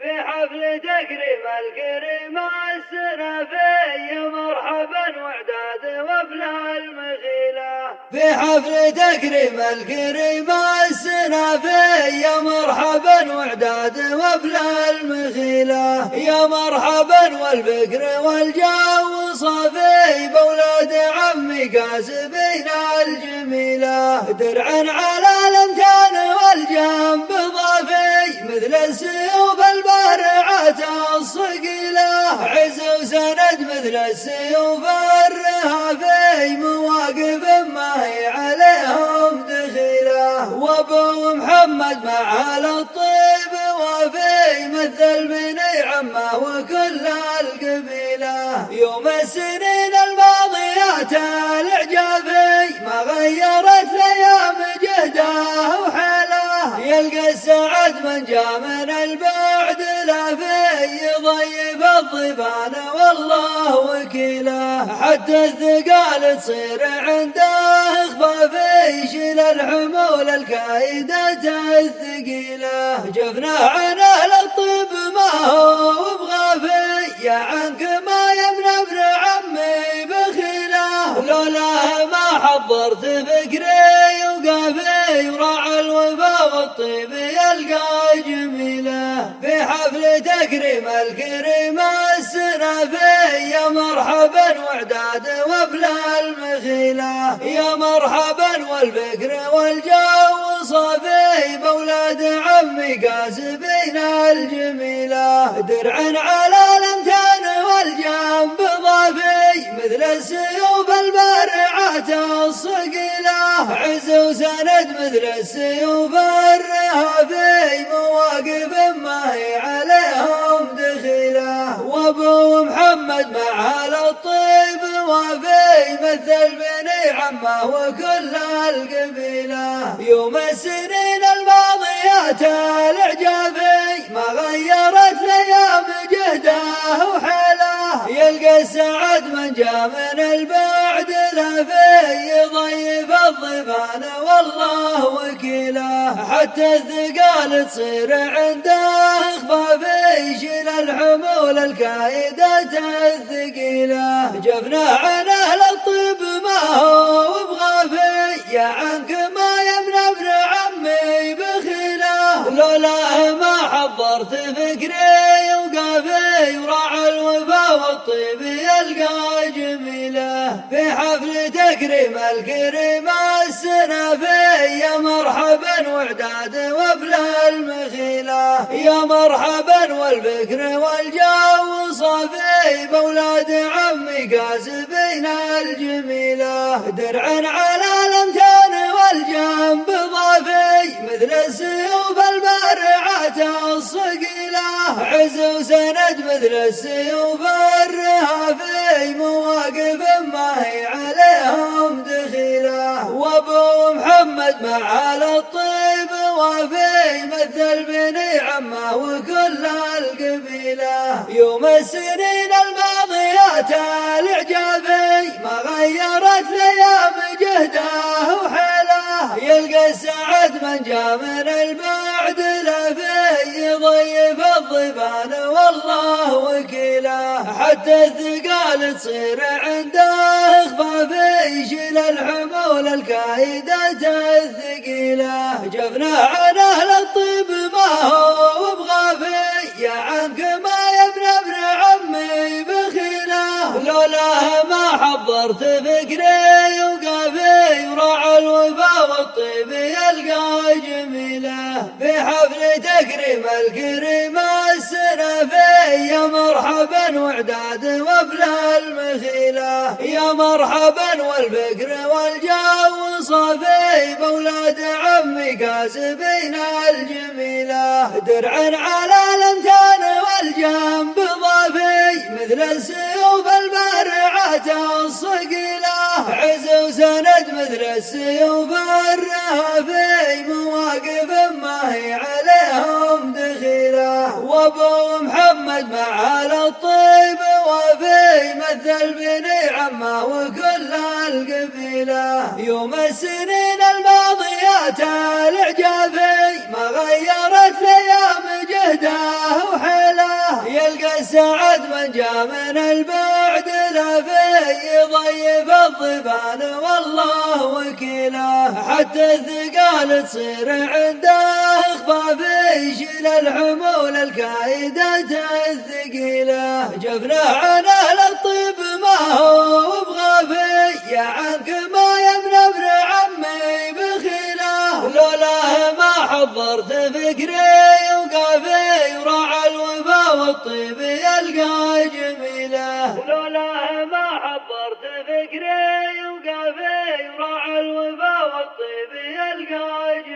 في حفل تكريم الكريم السنافي مرحبا وعداد وابناء المخيلة. في حفل تكريم الكريم السنافي يا مرحبا وعداد وابناء المخيلة. يا مرحبا والفكر والجو صافي بولاد عمي كاسبين الجميلة. درع على الامتان والجنب ضافي مثل السيوف البارعة الصقيلة. عز وسند مثل السيوف الرهافي مواقف ما هي عليهم دخيلة. وابو محمد مع الطيب وفي مثل بني عمه وكل القبيلة. يوم السنين الماضيات الإعجابي ما غيرت الأيام جهده وحاله. يلقى السعد من جاء من البعد لا في يضيف الضيفان والله وكيله. حتى الثقال تصير عنده خفافي يشيل الحمول الكايدة الثقيلة. جفنا عن أهل الطب ما هو بغافي يا عنك ما يمنى ابن عمي بخيله. لولا ما حضرت فكري وقافي وراعى الوفا والطيب يلقى جميله. في حفل تكريم الكريم السنافي يا مرحبا وعداد وابناء المخيلة. يا مرحبا والفكر والجو صافي بولاد عمي كاسبين الجميلة. درع على الامتان والجنب ضافي مثل السيوف البارعة الصقيلة. عز وسند مثل السيوف الرهافي مواقف ما هي عليهم دخيلة. وابو محمد مع الطيب وفي مثل بني عمه وكل القبيلة. يوم السنين الماضيات الإعجابي ما غيرت الأيام جهده وحاله. يلقى السعد من جاء من البعد لا في يضيف الضيفان والله وكيله. حتى الثقال تصير عنده خفافي يشيل الحمول الكايدة الثقيلة. جفنا عن أهل الطب ما هو بغافي يا عنك ما يمنى ابن عمي بخيله. لولا ما حضرت فكري وقافي وراعى الوفا والطيب يلقى جميله. في حفل تكريم الكريم السنافي يا مرحبا وعداد وابناء المخيلة. يا مرحبا والفكر والجو صافي بولاد عمي كاسبين الجميلة. درع على الامتان والجنب ضافي مثل السيوف البارعة الصقيلة. عز وسند مثل السيوف الرهافي مواقف ما هي عليهم دخيلة. وابو محمد مع الطيب وفي مثل بني عمه وكل القبيلة. يوم السنين الماضيات الإعجابي ما غيرت الأيام جهده وحاله. يلقى السعد من جاء من البعد لا في يضيف الضيفان والله وكيله. حتى الثقال تصير عنده خفافي يشيل الحمول الكايدة الثقيلة. جفنا عن أهل الطب ما هو بغافي يا عنك ما يبنى ابن عمي بخيله. لولا ما حضرت فكري وقافي وراعى الوفا والطيب يلقى جميله. في حفل تكريم الكريم السنافي يا مرحبا وعداد وابناء المخيلة. يا مرحبا والفكر والجو صافي بولاد عمي كاسبين الجميلة. درع على الامتان والجنب ضافي مثل السيوف البارعة الصقيلة. عز وسند مثل السيوف الرهافي مواقف ما هي عليهم دخيلة. وابو محمد مع الطيب وفي مثل بني عمه وكل القبيلة. يوم السنين الماضيات الإعجابي ما غيرت الأيام جهده وحاله. السعد من جاء من البعد لا في يضيف الضبان والله وكيله، حتى الثقال تصير عنده خفاف يشيل الحمول الكايدة الثقيلة. جفنا عن أهل الطيب ما هو بغافي عنك ما يمنى ابن عمي بخيله، لولاه ما حضرت فكري وقافي وراعى الوفا والطيب يلقى جميله، لولاه ما حضرت فكري وقافي وراعى الوفا والطيب يلقى جميله.